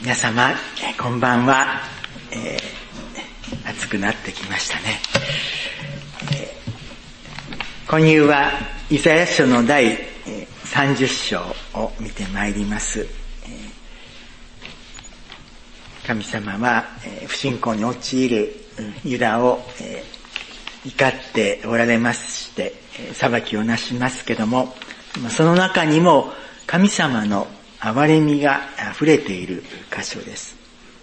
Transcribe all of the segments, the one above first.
皆様、こんばんは。暑くなってきましたね。今夕はイザヤ書の第30章を見てまいります。神様は不信仰に陥るユダを怒っておられまして、裁きをなしますけども、その中にも神様の憐れみが溢れている箇所です。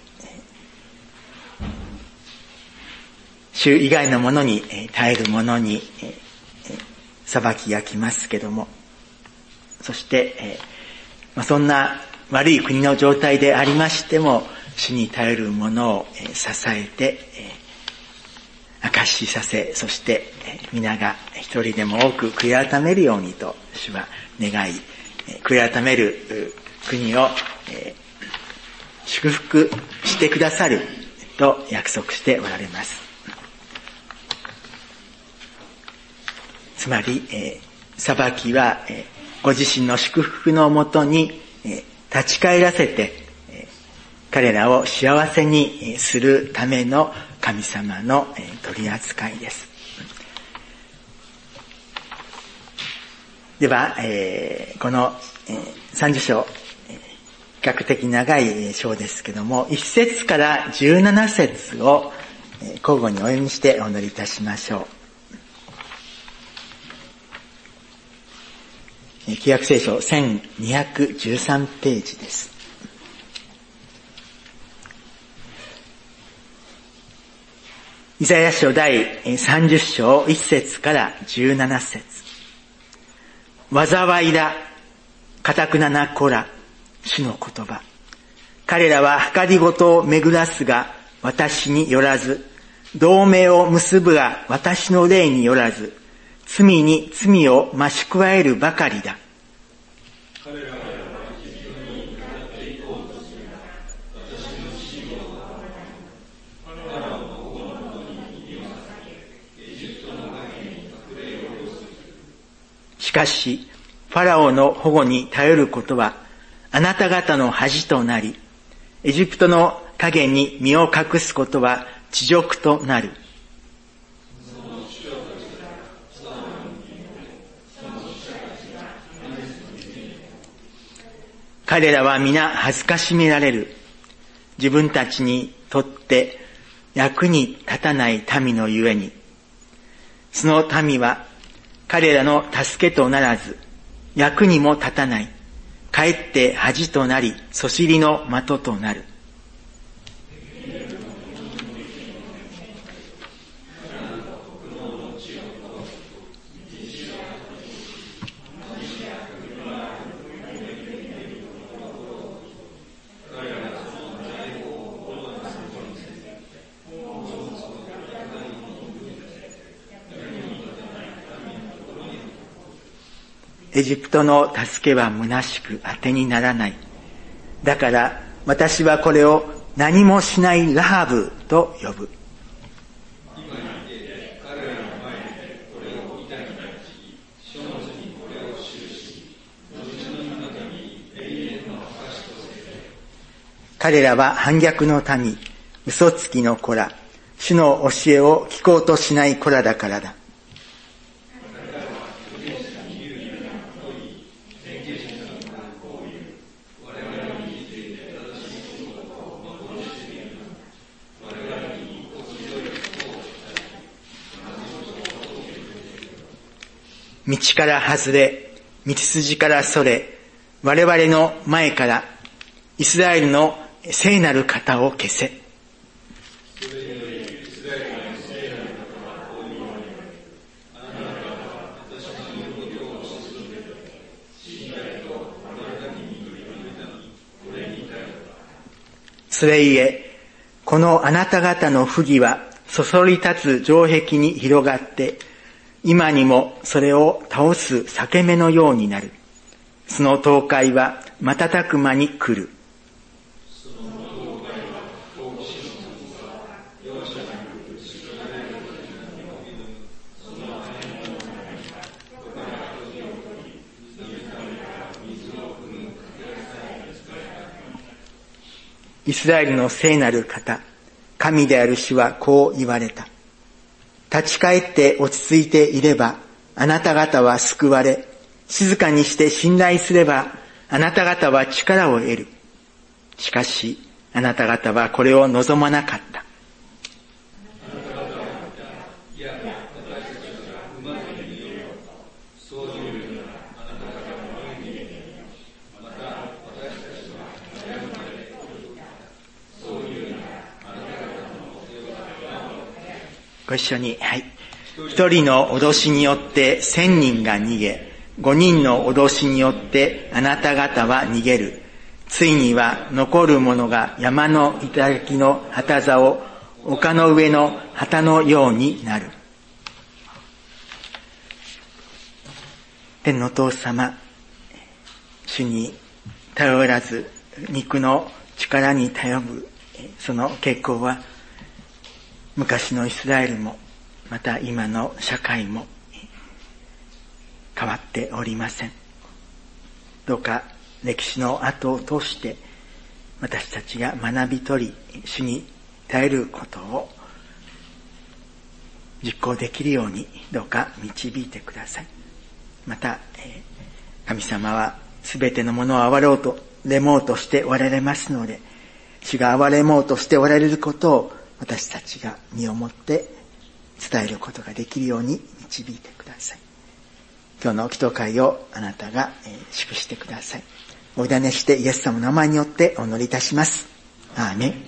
主以外のものに耐えるものに裁きが来ますけども、そしてそんな悪い国の状態でありましても、主に頼るものを支えて証しさせ、そして皆が一人でも多く悔い改めるようにと主は願い、悔い改める国を祝福してくださると約束しておられます。つまり裁きはご自身の祝福のもとに立ち返らせて彼らを幸せにするための神様の取り扱いです。ではこの30章、比較的長い章ですけども、1節から17節を交互にお読みしてお祈りいたしましょう。旧約聖書1213ページです。イザヤ書第30章1節から17節。災いだ、堅くなな子ら、主の言葉。彼らは計りごとを巡らすが私によらず、同盟を結ぶが私の霊によらず、罪に罪を増し加えるばかりだ。しかし、ファラオの保護に頼ることは、あなた方の恥となり、エジプトの影に身を隠すことは恥辱となる。彼らは皆恥ずかしめられる。自分たちにとって役に立たない民のゆえに。その民は彼らの助けとならず、役にも立たない。かえって恥となり、そしりの的となる。エジプトの助けは虚しく当てにならない。だから私はこれを何もしないラハブと呼ぶ。彼らは反逆の民、嘘つきの子ら、主の教えを聞こうとしない子らだからだ。道から外れ、道筋からそれ、我々の前からイスラエルの聖なる方を消せ。それゆえ、このあなた方の不義はそそり立つ城壁に広がって、今にもそれを倒す裂け目のようになる。その倒壊は瞬く間に来る。 イスラエルの聖なる方、神である主はこう言われた。立ち返って落ち着いていれば、あなた方は救われ、静かにして信頼すれば、あなた方は力を得る。しかし、あなた方はこれを望まなかった。ご一緒に、はい。一人の脅しによって1000人が逃げ、5人の脅しによってあなた方は逃げる。ついには残る者が山の頂の旗座を丘の上の旗のようになる。天のお父様、主に頼らず肉の力に頼るその傾向は昔のイスラエルもまた今の社会も変わっておりません。どうか歴史の後を通して私たちが学び取り、主に頼ることを実行できるようにどうか導いてください。また、神様はすべてのものを憐れもうとしておられますので、主が憐れもうとしておられることを私たちが身をもって伝えることができるように導いてください。今日の祈祷会をあなたが祝してください。お委ねしてイエス様の名前によってお祈りいたします。アーメン。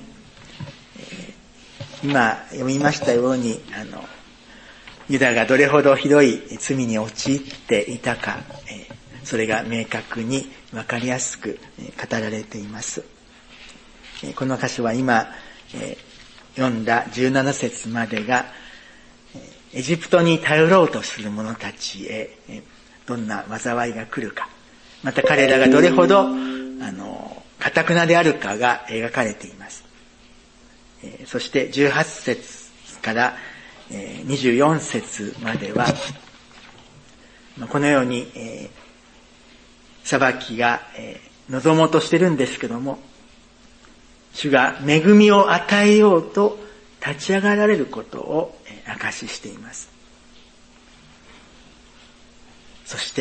今読みましたように、ユダがどれほどひどい罪に陥っていたか、それが明確に分かりやすく語られています。この箇所は今読んだ17節までがエジプトに頼ろうとする者たちへどんな災いが来るか、また彼らがどれほど堅くなであるかが描かれています。そして18節から24節まではこのように裁きが望もうとしてるんですけども、主が恵みを与えようと立ち上がられることを証ししています。そして、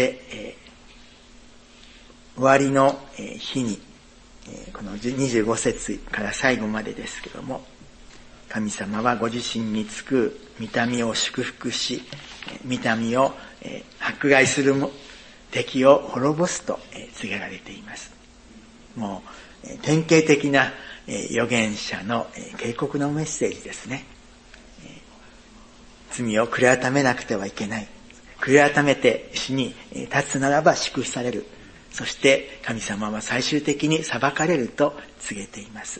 終わりの日に、この25節から最後までですけども、神様はご自身につく御民を祝福し、御民を迫害する敵を滅ぼすと告げられています。もう典型的な預言者の警告のメッセージですね。罪を悔い改めなくてはいけない。悔い改めて主に立つならば祝福される。そして神様は最終的に裁かれると告げています。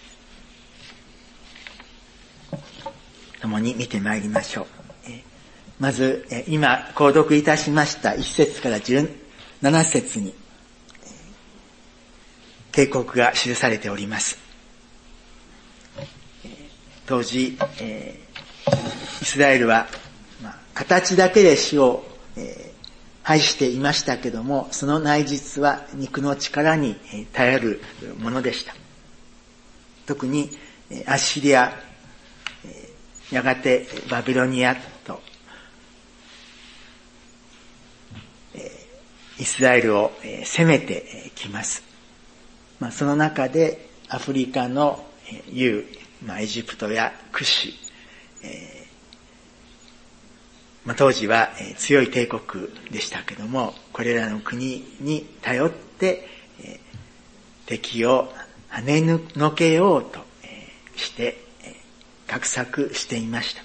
共に見てまいりましょう。まず今購読いたしました1節から17節に警告が記されております。当時、イスラエルは、形だけで主を、拝していましたけども、その内実は肉の力に頼るものでした。特にアッシリア、やがてバビロニアと、イスラエルを攻めてきます。その中でアフリカのユー、エジプトやクシ、当時は強い帝国でしたけども、これらの国に頼って敵を跳ねのけようとして画策していました。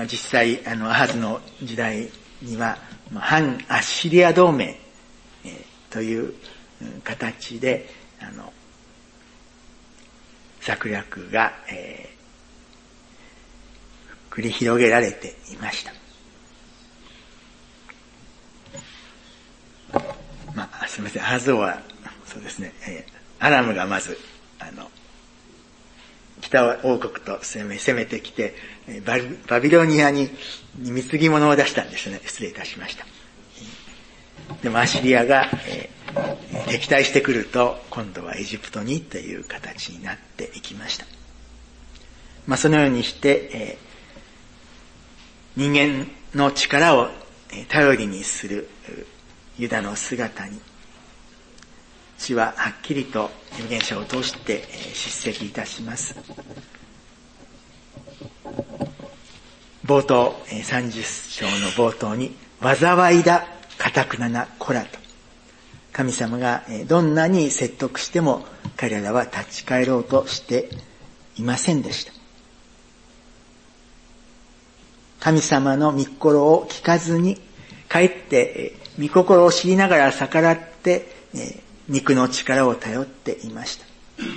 実際アハズの時代には反アッシリア同盟という形で策略が繰り広げられていました。すみません、アハズ王はそうですね、アラムがまず北王国と攻めてきてバビロニアに貢ぎ物を出したんですね。失礼いたしました。でもアシリアが敵対してくると、今度はエジプトにという形になっていきました。そのようにして、人間の力を頼りにするユダの姿に、主ははっきりと預言者を通して叱責いたします。冒頭、30章の冒頭に、災いだ、堅くなな子らと。神様がどんなに説得しても彼らは立ち返ろうとしていませんでした。神様の御心を聞かずに、かえって御心を知りながら逆らって肉の力を頼っていました。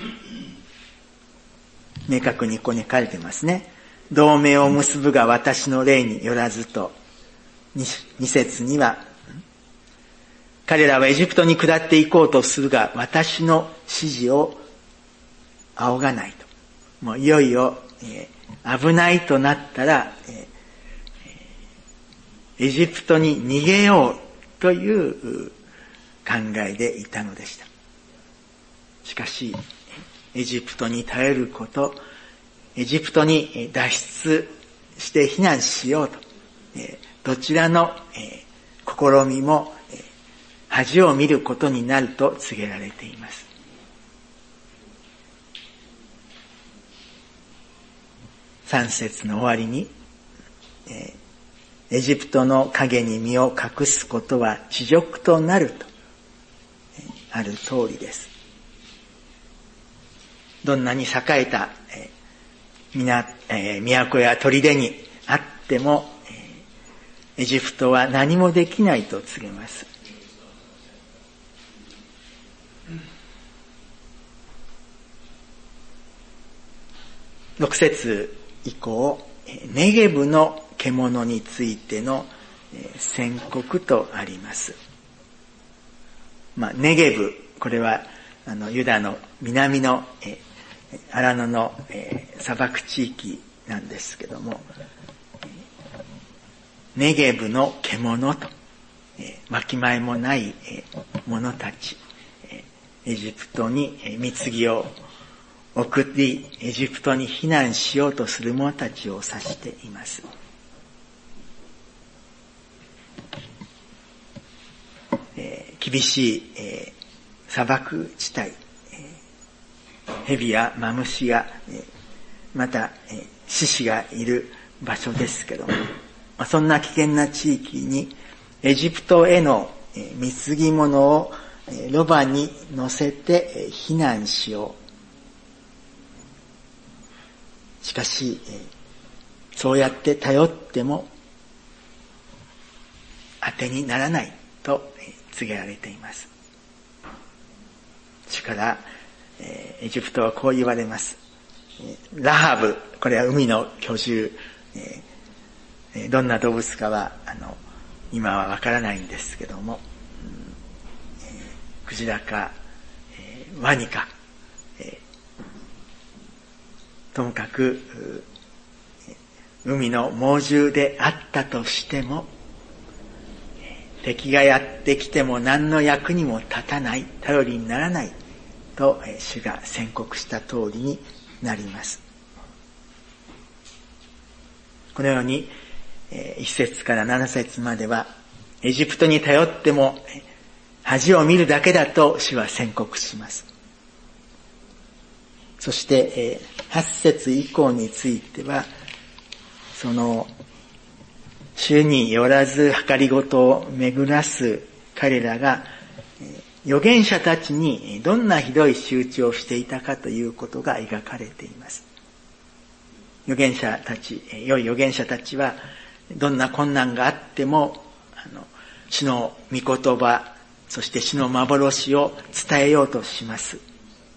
明確にここに書いてますね。同盟を結ぶが私の霊によらずと、2節には、彼らはエジプトに下っていこうとするが私の指示を仰がないと。もういよいよ、危ないとなったら、エジプトに逃げようという考えでいたのでした。しかし、エジプトに頼ること、エジプトに脱出して避難しようと、どちらの試みも恥を見ることになると告げられています。3節の終わりに、エジプトの影に身を隠すことは恥辱となるとある通りです。どんなに栄えた都や砦にあってもエジプトは何もできないと告げます。6節以降、ネゲブの獣についての宣告とあります。ネゲブ、これはユダの南の荒野の砂漠地域なんですけども、ネゲブの獣と、わきまえもない者たち、エジプトに貢ぎを送り、エジプトに避難しようとする者たちを指しています。厳しい砂漠地帯、蛇やマムシが、また獅子がいる場所ですけども、そんな危険な地域にエジプトへの貢ぎ物をロバに乗せて避難しよう。しかし、そうやって頼っても当てにならないと告げられています。主からエジプトはこう言われます。ラハブ、これは海の巨獣、どんな動物かは今はわからないんですけども、クジラか、ワニか、ともかく海の猛獣であったとしても、敵がやってきても何の役にも立たない、頼りにならないと主が宣告した通りになります。このように1節から7節まではエジプトに頼っても恥を見るだけだと主は宣告します。そして8節以降については、その主によらず計りごとを巡らす彼らが預言者たちにどんなひどい仕打ちをしていたかということが描かれています。良い預言者たちはどんな困難があっても主の御言葉、そして主の幻を伝えようとします。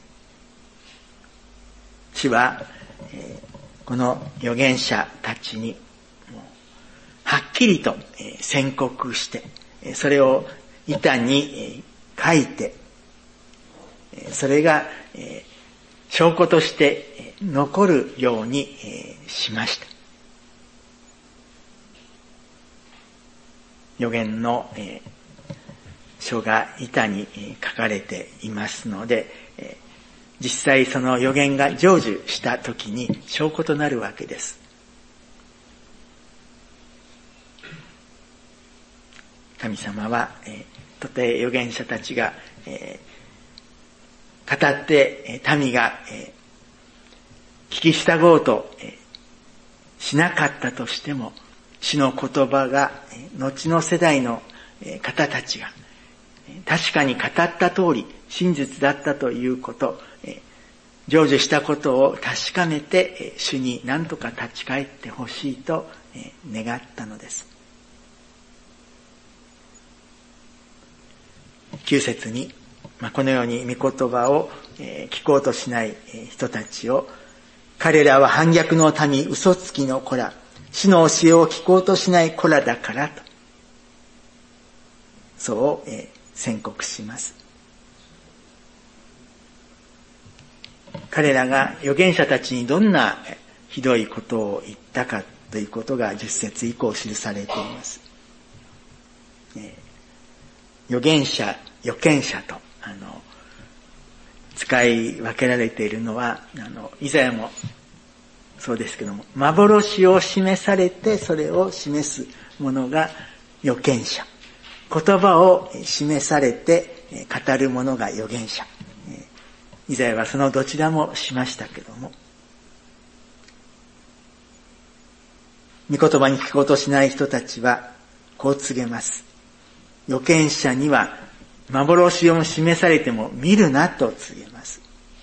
主はこの預言者たちにはっきりと宣告して、それを板に書いて、それが証拠として残るようにしました。預言の書が板に書かれていますので、実際その預言が成就した時に証拠となるわけです。神様は、たとえ預言者たちが、語って民が、聞き従おうと、しなかったとしても、主の言葉が後の世代の方たちが確かに語った通り真実だったということ、成就したことを確かめて主に何とか立ち返ってほしいと願ったのです。9節に、このように御言葉を聞こうとしない人たちを、彼らは反逆の民、嘘つきの子ら、主の教えを聞こうとしない子らだからと、そう宣告します。彼らが預言者たちにどんなひどいことを言ったかということが10節以降記されています。預言者、預見者と使い分けられているのは、イザヤもそうですけども、幻を示されてそれを示すものが預見者、言葉を示されて語るものが預言者。イザヤはそのどちらもしましたけども、御言葉に聞こうとしない人たちはこう告げます。預見者には幻を示されても見るなと告げます。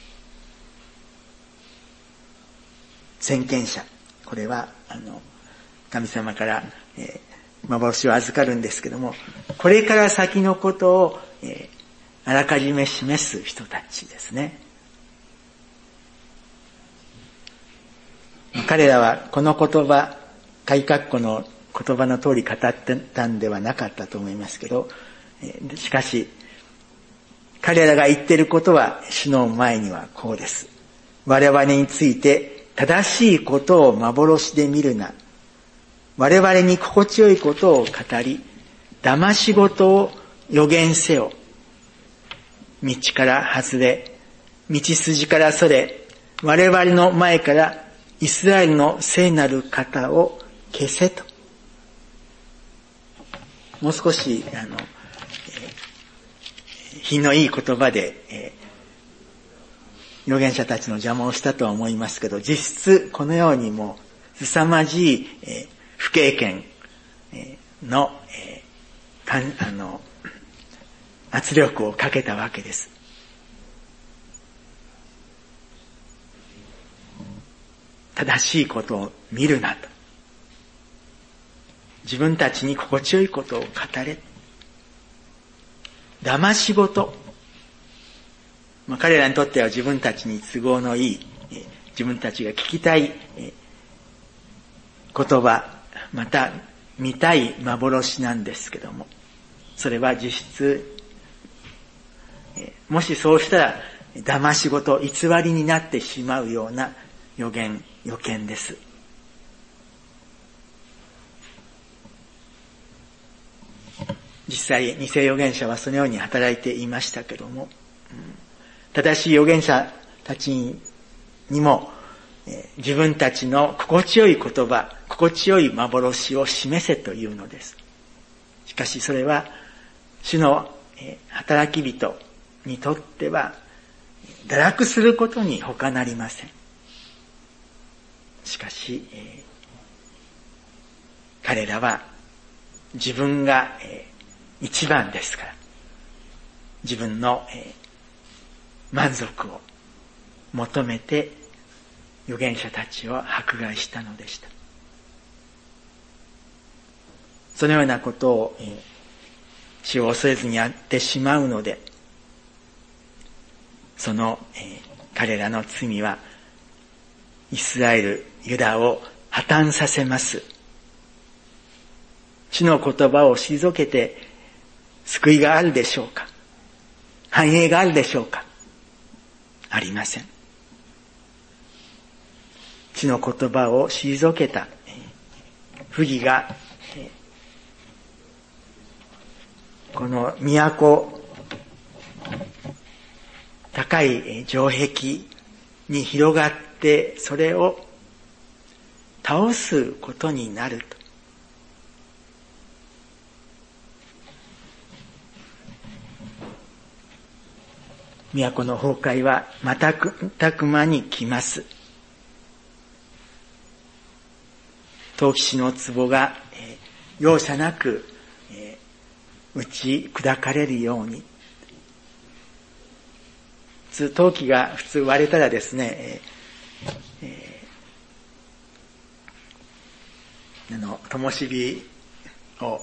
先見者、これは神様から、幻を預かるんですけども、これから先のことを、あらかじめ示す人たちですね。彼らはこの言葉、開括弧の言葉の通り語ってたんではなかったと思いますけど、しかし彼らが言っていることは主の前にはこうです。我々について正しいことを幻で見るな。我々に心地よいことを語り、騙し事を予言せよ。道から外れ、道筋からそれ、我々の前からイスラエルの聖なる方を消せと。もう少し品のいい言葉で、預言者たちの邪魔をしたとは思いますけど、実質このようにもう凄まじい、不経験の、圧力をかけたわけです。正しいことを見るなと。自分たちに心地よいことを語れ。騙し事。彼らにとっては自分たちに都合のいい、自分たちが聞きたい言葉、また見たい幻なんですけども、それは実質、もしそうしたら騙し事、偽りになってしまうような予言、予見です。実際、偽預言者はそのように働いていましたけども、正しい預言者たちにも、自分たちの心地よい言葉、心地よい幻を示せというのです。しかしそれは、主の働き人にとっては、堕落することに他なりません。しかし、彼らは自分が一番ですから、自分の満足を求めて預言者たちを迫害したのでした。そのようなことを主を恐れずにやってしまうので、その彼らの罪はイスラエル、ユダを破綻させます。主の言葉を退けて救いがあるでしょうか？繁栄があるでしょうか？ありません。主の言葉を退けた不義がこの都、高い城壁に広がって、それを倒すことになると。都の崩壊は瞬く間に来ます。陶器師の壺が容赦なく打ち砕かれるように。陶器が普通割れたらですね、灯火を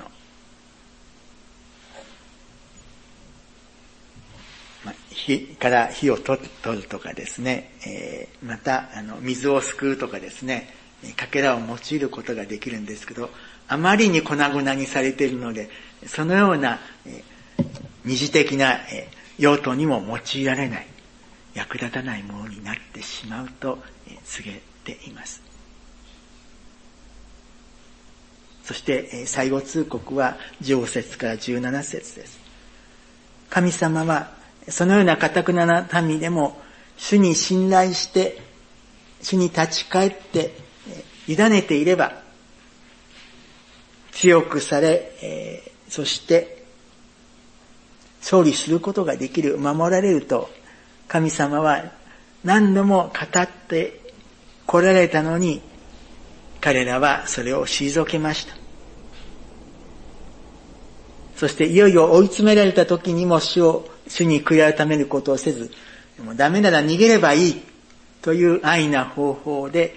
火から火を取るとかですね、また水をすくうとかですね、かけらを用いることができるんですけど、あまりに粉々にされているので、そのような二次的な用途にも用いられない、役立たないものになってしまうと告げています。そして最後通告は15節から17節です。神様はそのような堅な民でも主に信頼して主に立ち返って委ねていれば強くされ、そして勝利することができる、守られると神様は何度も語って来られたのに、彼らはそれを退けました。そしていよいよ追い詰められた時にも主に悔い改めることをせず、もうダメなら逃げればいいという安易な方法で、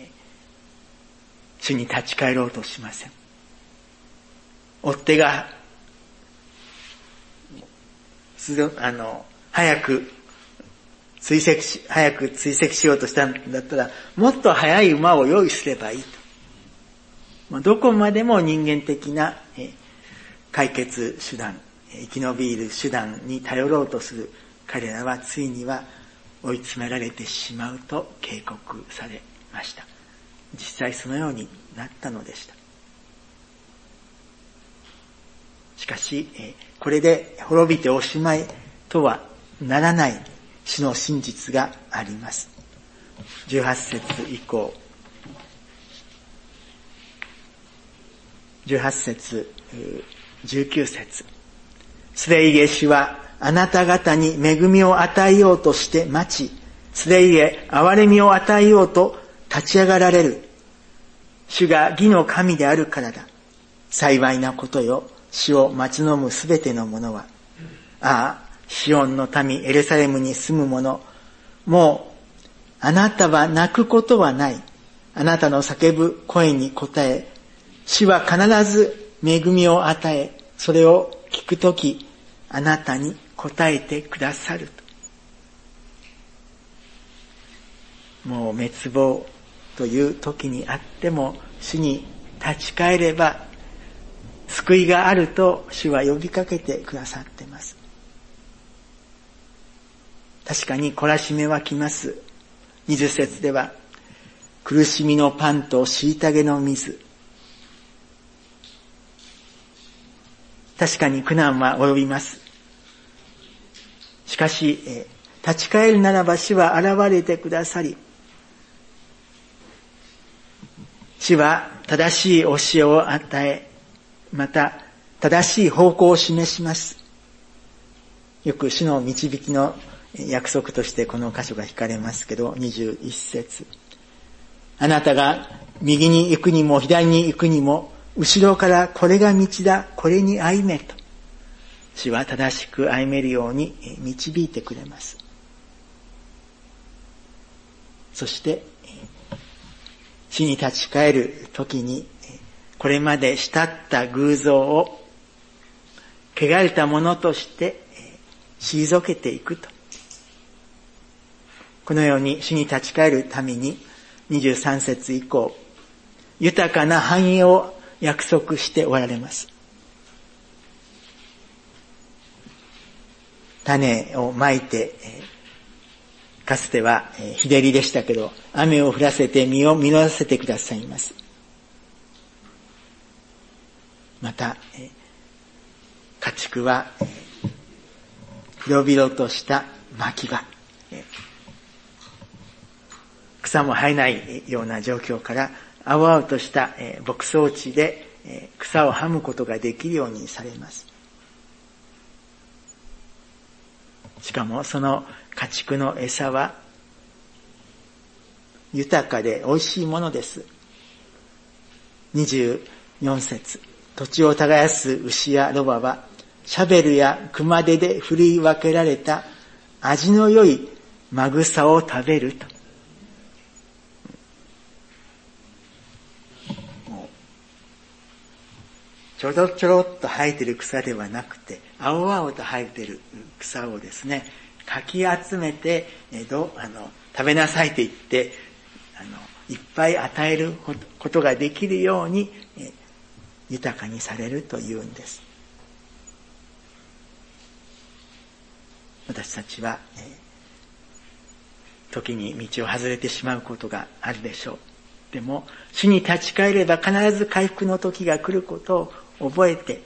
主に立ち返ろうとしません。追っ手が早く追跡しようとしたんだったら、もっと速い馬を用意すればいいと。どこまでも人間的な解決手段、生き延びる手段に頼ろうとする彼らは、ついには追い詰められてしまうと警告されました。実際そのようになったのでした。しかし、これで滅びておしまいとはならない主の真実があります。18節以降、18節、19節。すれいえ主はあなた方に恵みを与えようとして待ち、すれいえ憐れみを与えようと立ち上がられる。主が義の神であるからだ。幸いなことよ。主を待ち望むすべての者は。ああ、シオンの民エルサレムに住む者。もう、あなたは泣くことはない。あなたの叫ぶ声に応え、主は必ず恵みを与え、それを聞くとき、あなたに答えてくださると。もう滅亡という時にあっても、主に立ち返れば救いがあると主は呼びかけてくださっています。確かに懲らしめは来ます。20節では、苦しみのパンと虐げの水。確かに苦難は及びます。しかし、立ち返るならば主は現れてくださり、主は正しい教えを与え、また正しい方向を示します。よく主の導きの約束としてこの箇所が引かれますけど、21節。あなたが右に行くにも左に行くにも、後ろからこれが道だ、これに歩めと。主は正しく歩めるように導いてくれます。そして、主に立ち返る時に、これまで慕った偶像を汚れたものとして退けていくと。このように主に立ち返るために23節以降、豊かな繁栄を約束しておられます。種をまいて、かつては日照りでしたけど、雨を降らせて実を実らせてくださいます。また、 家畜は広々とした牧場、草も生えないような状況から青々とした牧草地で草をはむことができるようにされます。しかもその家畜の餌は豊かで美味しいものです。24節、土地を耕す牛やロバはシャベルや熊手で振り分けられた味の良いマグサを食べると。ちょろちょろっと生えてる草ではなくて、青々と生えてる草をですね、かき集めて、食べなさいと言って、いっぱい与えることができるように、豊かにされるというんです。私たちは、時に道を外れてしまうことがあるでしょう。でも、主に立ち返れば必ず回復の時が来ることを覚えて、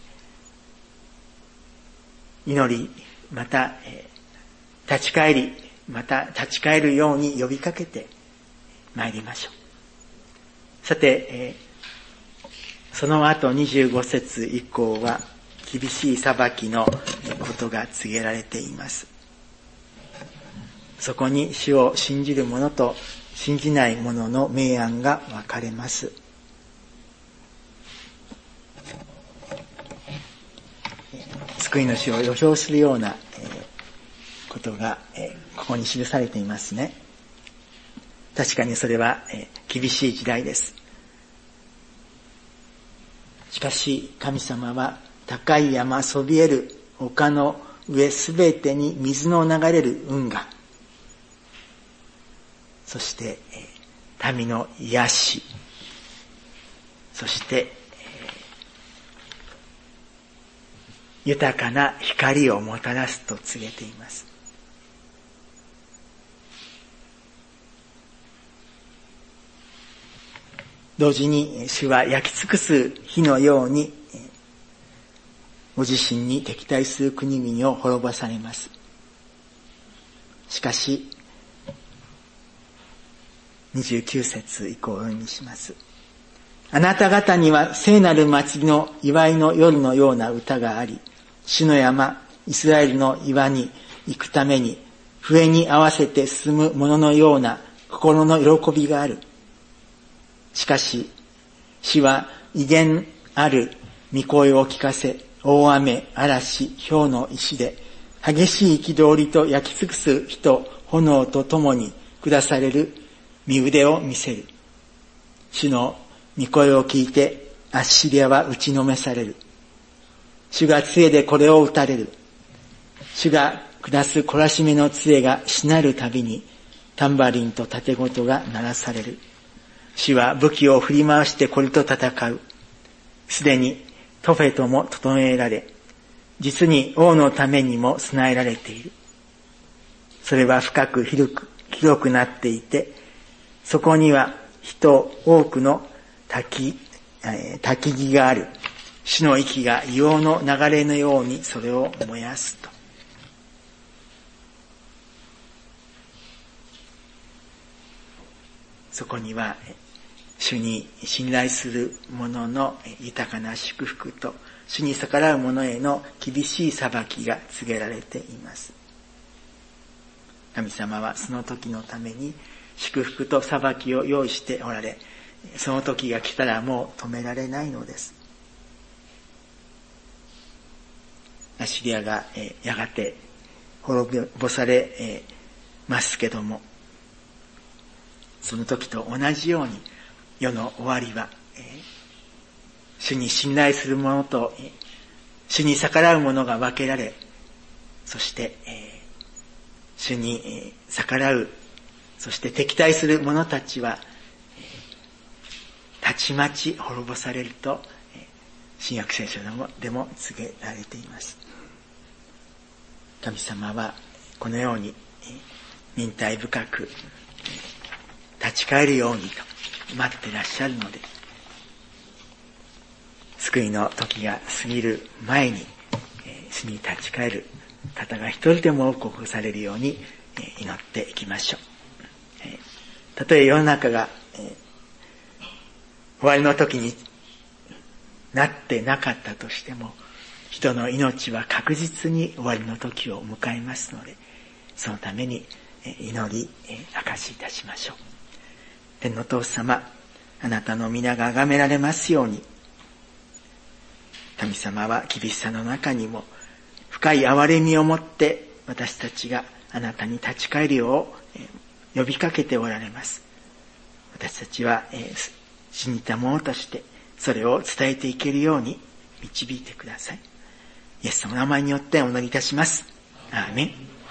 祈り、また、立ち返り、また立ち返るように呼びかけて参りましょう。さて、その後25節以降は厳しい裁きのことが告げられています。そこに主を信じる者と信じない者の明暗が分かれます。救い主を予表するようなことがここに記されていますね。確かにそれは厳しい時代です。しかし神様は高い山そびえる丘の上すべてに水の流れる運河、そして民の癒し、そして豊かな光をもたらすと告げています。同時に主は焼き尽くす火のようにご自身に敵対する国々を滅ぼされます。しかし29節以降をお読みします。あなた方には聖なる祭りの祝いの夜のような歌があり、主の山イスラエルの岩に行くために笛に合わせて進む者のような心の喜びがある。しかし主は威厳ある御声を聞かせ、大雨、嵐、雹の石で激しい憤りと焼き尽くす火と炎とともに下される身腕を見せる。主の御声を聞いてアッシリアは打ちのめされる。主が杖でこれを打たれる。主が下す懲らしめの杖がしなるたびにタンバリンと盾琴が鳴らされる。主は武器を振り回してこれと戦う。すでにトフェとも整えられ、実に王のためにも備えられている。それは深く広くなっていて、そこには人多くの滝木がある。主の息が硫黄の流れのようにそれを燃やすと。そこには主に信頼する者の豊かな祝福と、主に逆らう者への厳しい裁きが告げられています。神様はその時のために祝福と裁きを用意しておられ、その時が来たらもう止められないのです。アッシリアがやがて滅ぼされますけども、その時と同じように世の終わりは主に信頼する者と主に逆らう者が分けられ、そして主に逆らう、そして敵対する者たちはたちまち滅ぼされると新約聖書でも告げられています。神様はこのように忍耐深く立ち返るようにと待ってらっしゃるので、救いの時が過ぎる前に死に立ち返る方が一人でも多く起こされるように祈っていきましょう。たとえ世の中が終わりの時になってなかったとしても、人の命は確実に終わりの時を迎えますので、そのために祈り証しいたしましょう。天の父様、あなたの皆が崇められますように、神様は厳しさの中にも深い憐れみを持って私たちがあなたに立ち返るよう呼びかけておられます。私たちは信じた者としてそれを伝えていけるように導いてください。イエス様の名前によってお祈りいたします。アーメン。